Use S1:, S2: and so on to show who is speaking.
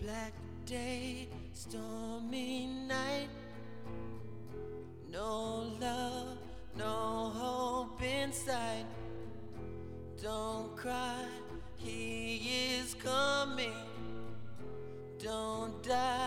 S1: Black day, stormy night. No love, no hope inside. Don't cry, he is coming. Don't die.